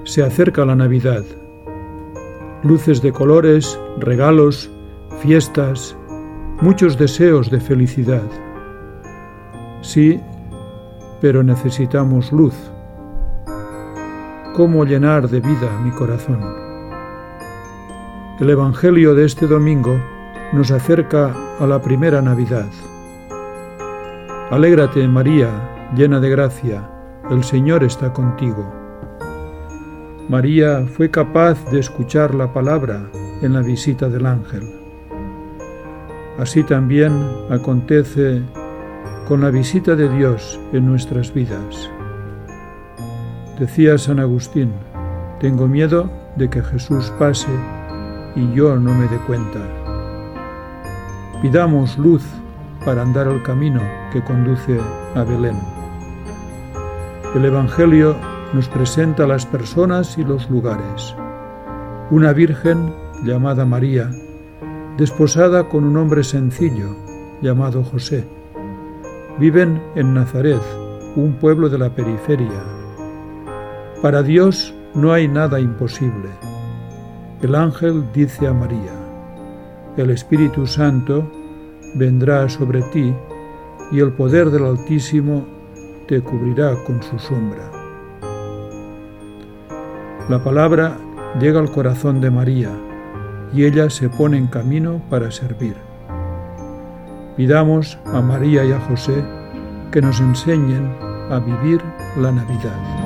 Se acerca la Navidad. Luces de colores, regalos, fiestas, muchos deseos de felicidad. Sí, pero necesitamos luz. ¿Cómo llenar de vida mi corazón? El Evangelio de este domingo nos acerca a la primera Navidad. Alégrate, María, llena de gracia, el Señor está contigo. María fue capaz de escuchar la palabra en la visita del ángel. Así también acontece con la visita de Dios en nuestras vidas. Decía San Agustín, tengo miedo de que Jesús pase y yo no me dé cuenta. Pidamos luz para andar el camino que conduce a Belén. El Evangelio nos presenta a las personas y los lugares. Una virgen llamada María, desposada con un hombre sencillo llamado José. Viven en Nazaret, un pueblo de la periferia. Para Dios no hay nada imposible. El ángel dice a María, el Espíritu Santo vendrá sobre ti y el poder del Altísimo te cubrirá con su sombra. La palabra llega al corazón de María y ella se pone en camino para servir. Pidamos a María y a José que nos enseñen a vivir la Navidad.